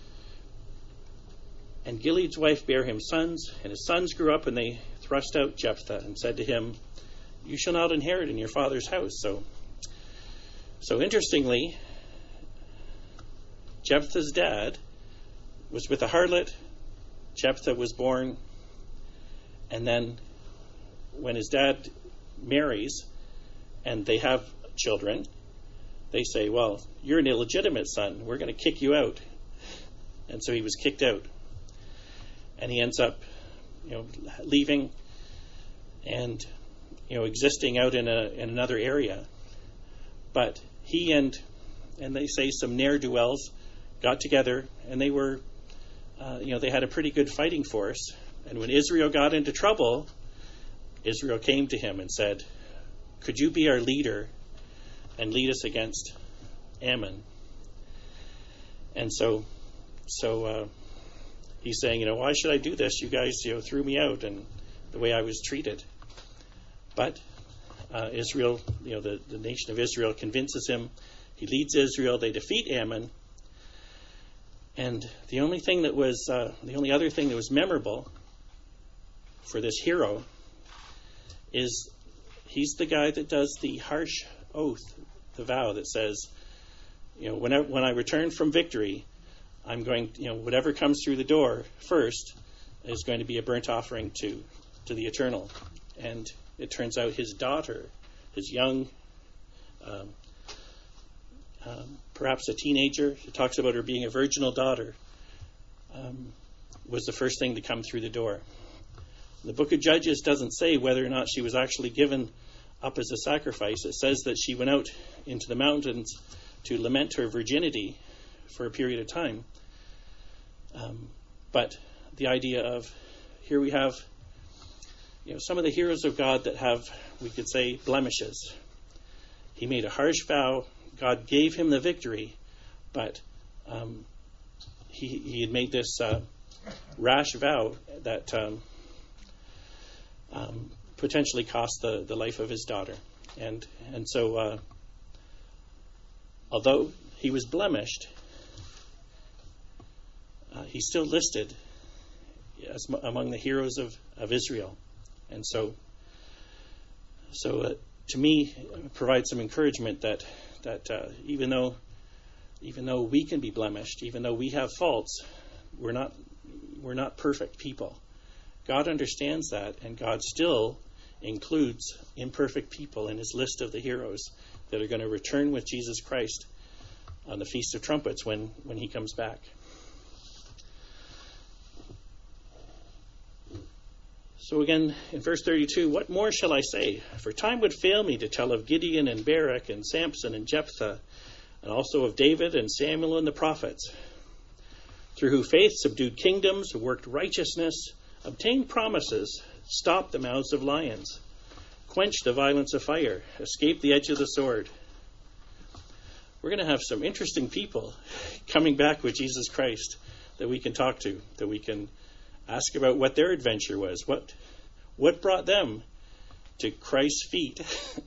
And Gilead's wife bare him sons, and his sons grew up, and they thrust out Jephthah and said to him, you shall not inherit in your father's house. So interestingly, Jephthah's dad was with a harlot. Jephthah was born, and then when his dad marries and they have children, they say, well, you're an illegitimate son. We're going to kick you out. And so he was kicked out. And he ends up, leaving and, existing out in another area. But he and they say some ne'er-do-wells got together, and they were, they had a pretty good fighting force. And when Israel got into trouble, Israel came to him and said, could you be our leader and lead us against Ammon? And so he's saying, why should I do this? You guys, threw me out and the way I was treated. But Israel, the nation of Israel convinces him. He leads Israel. They defeat Ammon. And the only other thing that was memorable for this hero is he's the guy that does the harsh oath, the vow that says, when I return from victory, I'm going, whatever comes through the door first is going to be a burnt offering to the eternal. And it turns out his daughter, his young, perhaps a teenager, it talks about her being a virginal daughter, was the first thing to come through the door. The book of Judges doesn't say whether or not she was actually given up as a sacrifice. It says that she went out into the mountains to lament her virginity for a period of time. But the idea of, here we have, some of the heroes of God that have, we could say, blemishes. He made a harsh vow. God gave him the victory, but he had made this rash vow that potentially cost the life of his daughter. And so although he was blemished, he's still listed as among the heroes of Israel. And so to me, it provides some encouragement that even though we can be blemished, even though we have faults, we're not perfect people. God understands that, and God still includes imperfect people in his list of the heroes that are going to return with Jesus Christ on the Feast of Trumpets when he comes back. So again, in verse 32, what more shall I say? For time would fail me to tell of Gideon and Barak and Samson and Jephthah, and also of David and Samuel and the prophets, through whose faith subdued kingdoms, worked righteousness, obtained promises, stopped the mouths of lions, quenched the violence of fire, escaped the edge of the sword. We're going to have some interesting people coming back with Jesus Christ that we can talk to, that we can ask about what their adventure was, what brought them to Christ's feet.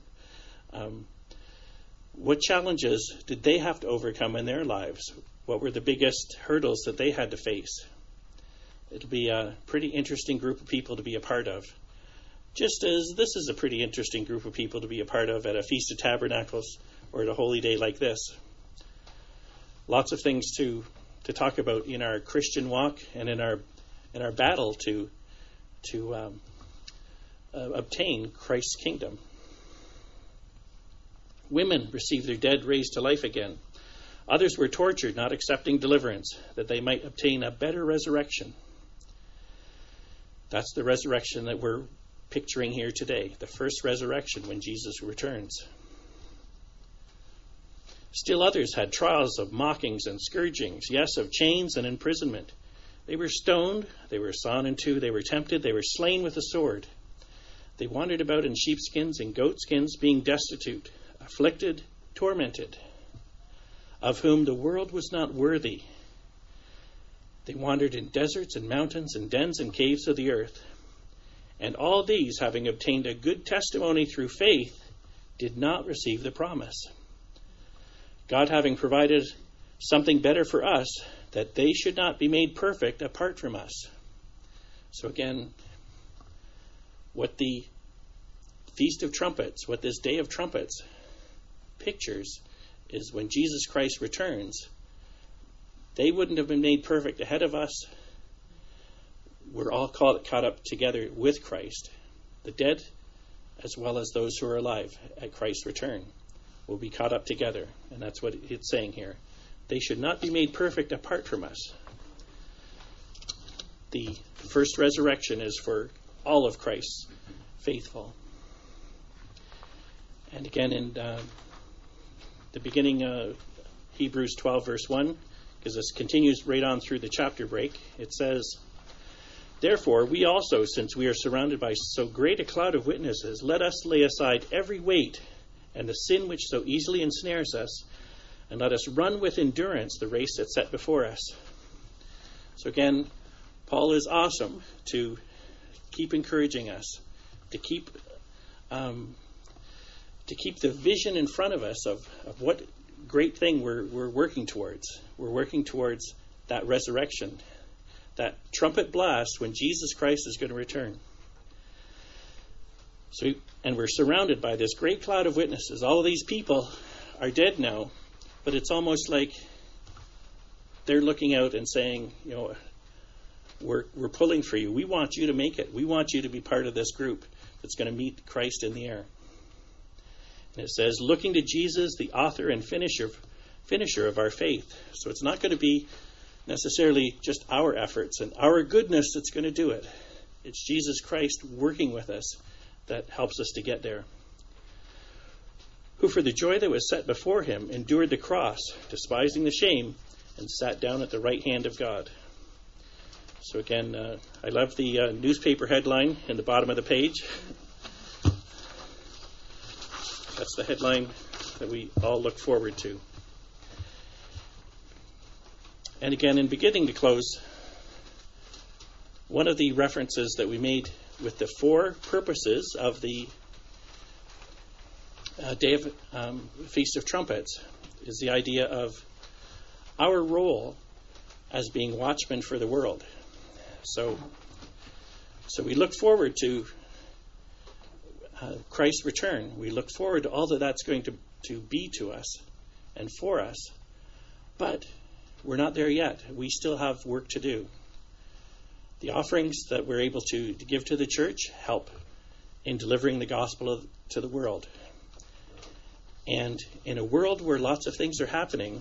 What challenges did they have to overcome in their lives? What were the biggest hurdles that they had to face? It'll be a pretty interesting group of people to be a part of. Just as this is a pretty interesting group of people to be a part of at a Feast of Tabernacles or at a holy day like this. Lots of things to talk about in our Christian walk and in our battle to obtain Christ's kingdom. Women received their dead raised to life again. Others were tortured, not accepting deliverance, that they might obtain a better resurrection. That's the resurrection that we're picturing here today, the first resurrection when Jesus returns. Still others had trials of mockings and scourgings, yes, of chains and imprisonment. They were stoned, they were sawn in two, they were tempted, they were slain with a sword. They wandered about in sheepskins and goatskins, being destitute, afflicted, tormented, of whom the world was not worthy. They wandered in deserts and mountains and dens and caves of the earth. And all these, having obtained a good testimony through faith, did not receive the promise. God having provided something better for us, that they should not be made perfect apart from us. So again, what the Feast of Trumpets, what this Day of Trumpets pictures is when Jesus Christ returns, they wouldn't have been made perfect ahead of us. We're all caught up together with Christ. The dead, as well as those who are alive at Christ's return, will be caught up together. And that's what it's saying here. They should not be made perfect apart from us. The first resurrection is for all of Christ's faithful. And again, in the beginning of Hebrews 12, verse 1, because this continues right on through the chapter break, it says, therefore, we also, since we are surrounded by so great a cloud of witnesses, let us lay aside every weight and the sin which so easily ensnares us, and let us run with endurance the race that's set before us. So again, Paul is awesome to keep encouraging us, to keep the vision in front of us of what great thing we're working towards. We're working towards that resurrection, that trumpet blast when Jesus Christ is going to return. And we're surrounded by this great cloud of witnesses. All of these people are dead now, but it's almost like they're looking out and saying, we're pulling for you. We want you to make it. We want you to be part of this group that's going to meet Christ in the air. And it says, looking to Jesus, the author and finisher of our faith. So it's not going to be necessarily just our efforts and our goodness that's going to do it. It's Jesus Christ working with us that helps us to get there. Who for the joy that was set before him endured the cross, despising the shame, and sat down at the right hand of God. So again, I love the newspaper headline in the bottom of the page. That's the headline that we all look forward to. And again, in beginning to close, one of the references that we made with the four purposes of the Day of Feast of Trumpets is the idea of our role as being watchmen for the world. So we look forward to Christ's return. We look forward to all that that's going to be to us and for us. But we're not there yet. We still have work to do. The offerings that we're able to give to the church help in delivering the gospel to the world. And in a world where lots of things are happening,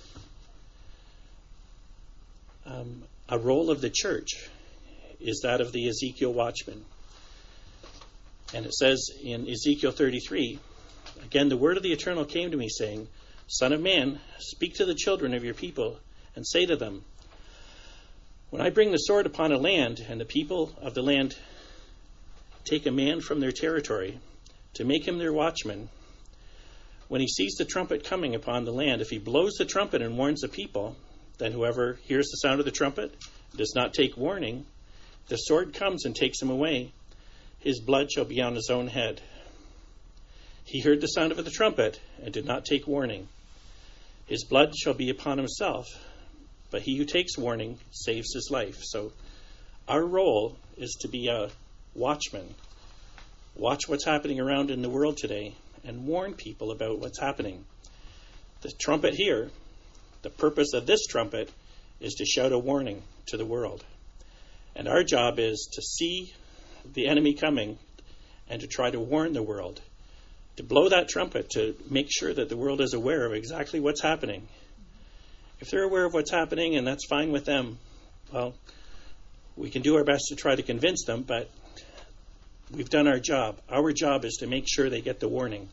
a role of the church is that of the Ezekiel watchman. And it says in Ezekiel 33, again, the word of the Eternal came to me, saying, Son of man, speak to the children of your people, and say to them, when I bring the sword upon a land, and the people of the land take a man from their territory, to make him their watchman, when he sees the trumpet coming upon the land, if he blows the trumpet and warns the people, then whoever hears the sound of the trumpet does not take warning, the sword comes and takes him away. His blood shall be on his own head. He heard the sound of the trumpet and did not take warning. His blood shall be upon himself, but he who takes warning saves his life. So our role is to be a watchman. Watch what's happening around in the world today and warn people about what's happening. The trumpet here, the purpose of this trumpet is to shout a warning to the world. And our job is to see the enemy coming and to try to warn the world, to blow that trumpet, to make sure that the world is aware of exactly what's happening. If they're aware of what's happening and that's fine with them, well, we can do our best to try to convince them, but we've done our job. Our job is to make sure they get the warning.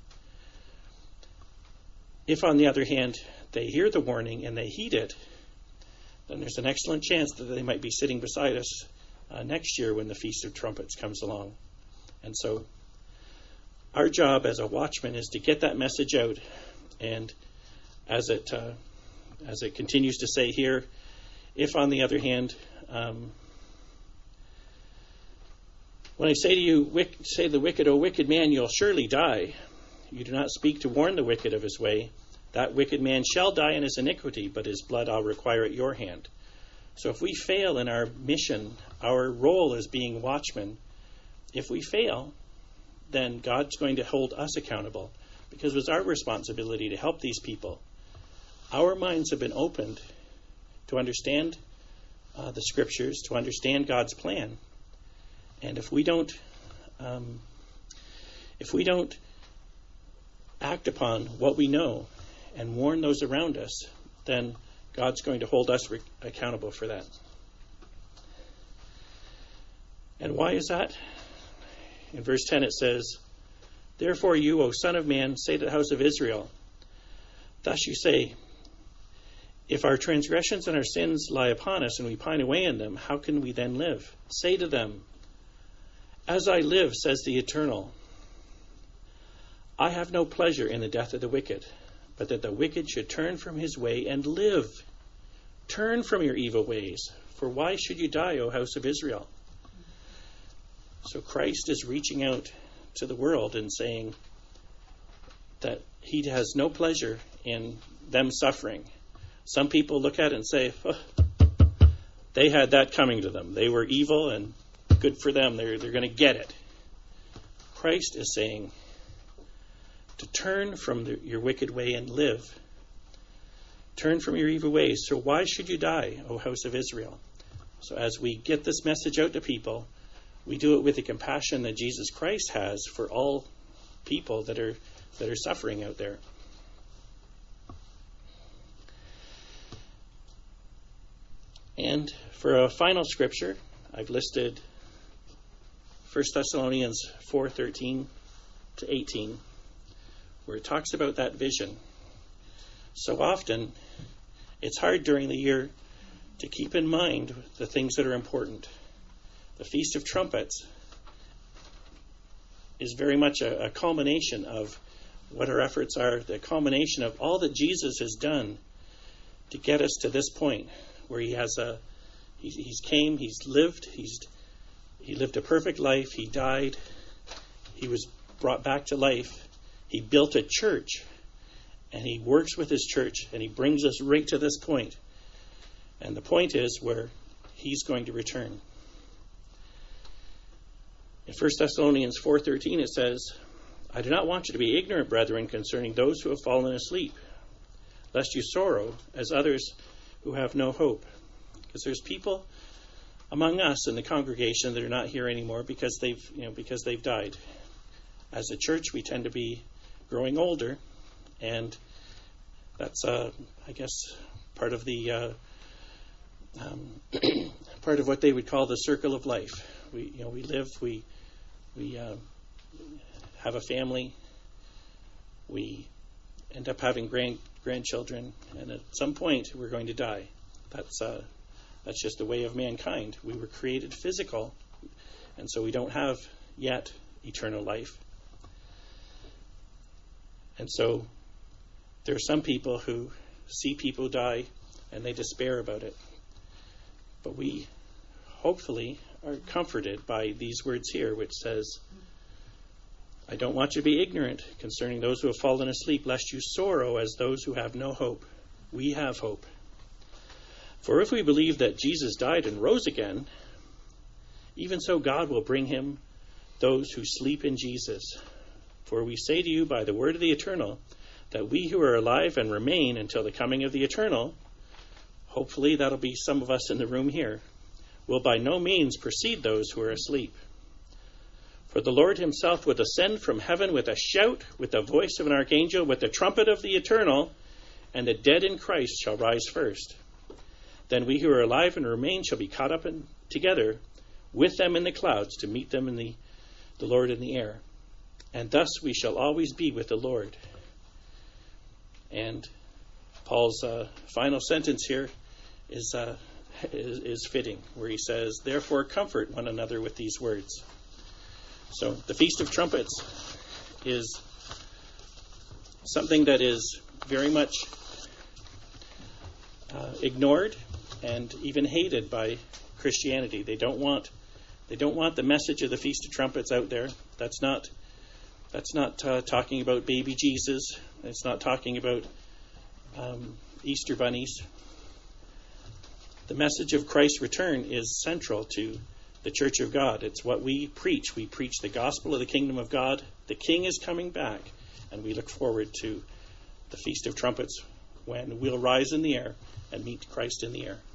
If, on the other hand, they hear the warning and they heed it, then there's an excellent chance that they might be sitting beside us next year when the Feast of Trumpets comes along. And so our job as a watchman is to get that message out. And as it continues to say here, if, on the other hand, when I say to you, say the wicked, O wicked man, you'll surely die. You do not speak to warn the wicked of his way. That wicked man shall die in his iniquity, but his blood I'll require at your hand. So if we fail in our mission, our role as being watchmen, if we fail, then God's going to hold us accountable, because it was our responsibility to help these people. Our minds have been opened to understand the Scriptures, to understand God's plan. And if we don't act upon what we know and warn those around us, then God's going to hold us accountable for that. And why is that? In verse 10 it says, Therefore you, O Son of Man, say to the house of Israel, thus you say, if our transgressions and our sins lie upon us and we pine away in them, how can we then live? Say to them, As I live, says the Eternal, I have no pleasure in the death of the wicked, but that the wicked should turn from his way and live. Turn from your evil ways, for why should you die, O house of Israel? So Christ is reaching out to the world and saying that he has no pleasure in them suffering. Some people look at it and say, they had that coming to them. They were evil and good for them. They're going to get it. Christ is saying to turn from your wicked way and live. Turn from your evil ways. So why should you die, O house of Israel? So as we get this message out to people, we do it with the compassion that Jesus Christ has for all people that are suffering out there. And for a final scripture, I've listed 1 Thessalonians 4:13 to 18, where it talks about that vision. So often, it's hard during the year to keep in mind the things that are important. The Feast of Trumpets is very much a culmination of what our efforts are, the culmination of all that Jesus has done to get us to this point where he lived a perfect life, he died, he was brought back to life, he built a church, and he works with his church, and he brings us right to this point. And the point is where he's going to return. In 1 Thessalonians 4:13 it says, I do not want you to be ignorant, brethren, concerning those who have fallen asleep, lest you sorrow as others who have no hope. Because there's people among us in the congregation that are not here anymore because they've died. As a church, we tend to be growing older, And that's, I guess, part of the part of what they would call the circle of life. We live, we have a family, we end up having grandchildren, and at some point we're going to die. That's just the way of mankind. We were created physical, and so we don't have yet eternal life. And so there are some people who see people die and they despair about it. But we hopefully are comforted by these words here, which says, I don't want you to be ignorant concerning those who have fallen asleep, lest you sorrow as those who have no hope. We have hope. For if we believe that Jesus died and rose again, even so God will bring him those who sleep in Jesus. For we say to you by the word of the Eternal, that we who are alive and remain until the coming of the Eternal, hopefully that'll be some of us in the room here, will by no means precede those who are asleep. For the Lord himself will descend from heaven with a shout, with the voice of an archangel, with the trumpet of the Eternal, and the dead in Christ shall rise first. Then we who are alive and remain shall be caught up together with them in the clouds to meet them in the Lord in the air. And thus we shall always be with the Lord. And Paul's final sentence here is fitting, where he says, therefore comfort one another with these words. So the Feast of Trumpets is something that is very much ignored and even hated by Christianity. They don't want the message of the Feast of Trumpets out there. That's not talking about baby Jesus. It's not talking about Easter bunnies. The message of Christ's return is central to the Church of God. It's what we preach. We preach the gospel of the kingdom of God. The King is coming back, and we look forward to the Feast of Trumpets when we'll rise in the air and meet Christ in the air.